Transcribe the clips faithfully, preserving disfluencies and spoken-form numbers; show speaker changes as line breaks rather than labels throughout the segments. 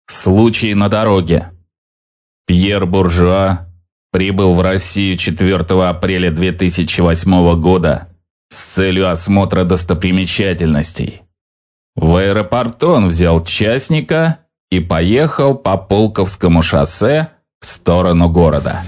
Случай на дороге. Пьер Буржуа прибыл в Россию четвёртого апреля две тысячи восьмого года с целью осмотра достопримечательностей. В аэропорту он взял частника и поехал по Пулковскому шоссе в сторону города.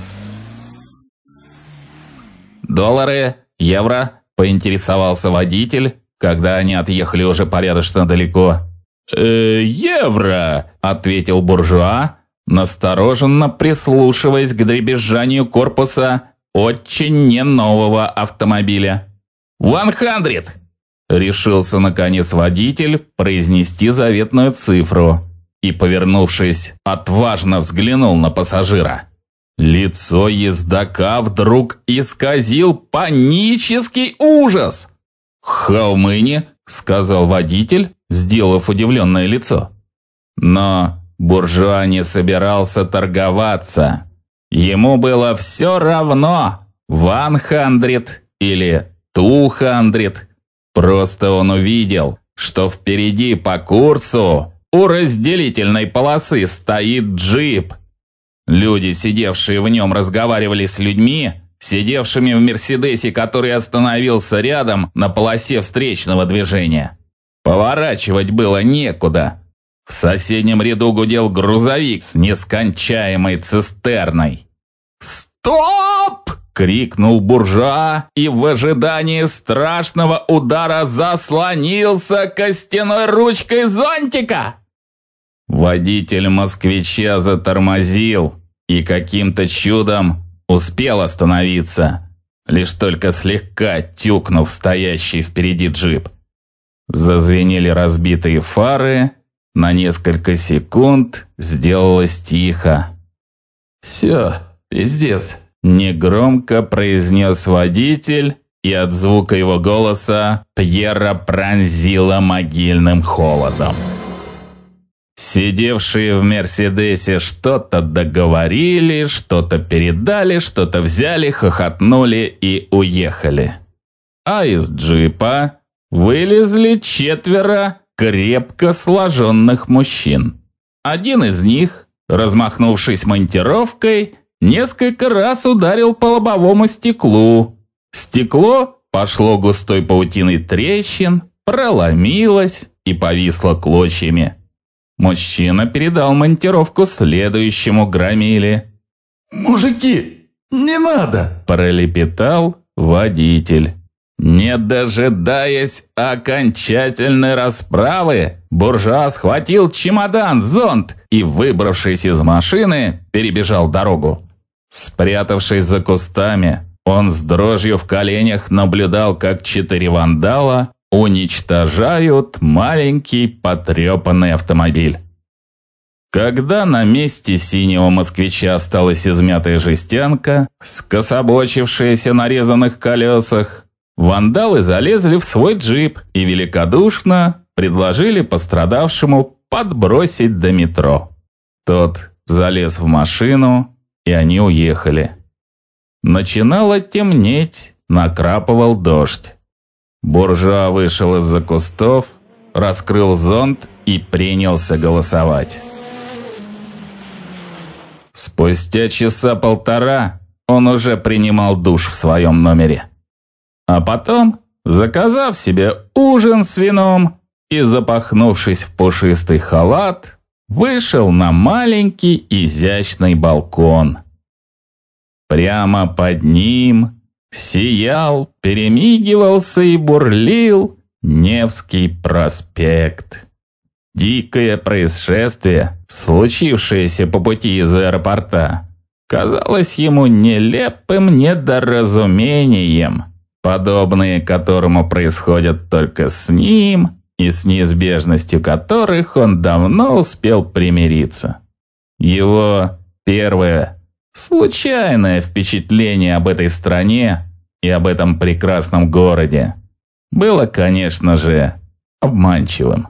«Доллары, евро?» – поинтересовался водитель, когда они отъехали уже порядочно далеко. «Э, евро!» – ответил Буржуа, настороженно прислушиваясь к дребезжанию корпуса очень не нового автомобиля. «One hundred!» – решился наконец водитель произнести заветную цифру и, повернувшись, отважно взглянул на пассажира. Лицо ездока вдруг исказил панический ужас. «How many?» – сказал водитель, сделав удивленное лицо. Но Буржуа не собирался торговаться. Ему было все равно, one hundred или two hundred. Просто он увидел, что впереди по курсу у разделительной полосы стоит джип. Люди, сидевшие в нем, разговаривали с людьми, сидевшими в «Мерседесе», который остановился рядом на полосе встречного движения. Поворачивать было некуда. В соседнем ряду гудел грузовик с нескончаемой цистерной. «Стоп!» – крикнул Буржуа и в ожидании страшного удара заслонился костяной ручкой зонтика. Водитель москвича затормозил и каким-то чудом успел остановиться, лишь только слегка тюкнув стоящий впереди джип. Зазвенели разбитые фары, на несколько секунд сделалось тихо. «Все, пиздец», – негромко произнес водитель, и от звука его голоса Пьера пронзило могильным холодом. Сидевшие в «Мерседесе» что-то договорили, что-то передали, что-то взяли, хохотнули и уехали. А из джипа вылезли четверо крепко сложенных мужчин. Один из них, размахнувшись монтировкой, несколько раз ударил по лобовому стеклу. Стекло пошло густой паутиной трещин, проломилось и повисло клочьями. Мужчина передал монтировку следующему громиле. «Мужики, не надо!» – пролепетал водитель. Не дожидаясь окончательной расправы, Буржуа схватил чемодан, зонт и, выбравшись из машины, перебежал дорогу. Спрятавшись за кустами, он с дрожью в коленях наблюдал, как четыре вандала уничтожают маленький потрепанный автомобиль. Когда на месте синего москвича осталась измятая жестянка, скособочившаяся на резаных колесах, вандалы залезли в свой джип и великодушно предложили пострадавшему подбросить до метро. Тот залез в машину, и они уехали. Начинало темнеть, накрапывал дождь. Буржуа вышел из-за кустов, раскрыл зонт и принялся голосовать. Спустя часа полтора он уже принимал душ в своем номере. А потом, заказав себе ужин с вином и запахнувшись в пушистый халат, вышел на маленький изящный балкон. Прямо под ним сиял, перемигивался и бурлил Невский проспект. Дикое происшествие, случившееся по пути из аэропорта, казалось ему нелепым недоразумением, подобные которому происходят только с ним и с неизбежностью которых он давно успел примириться. Его первое случайное впечатление об этой стране и об этом прекрасном городе было, конечно же, обманчивым.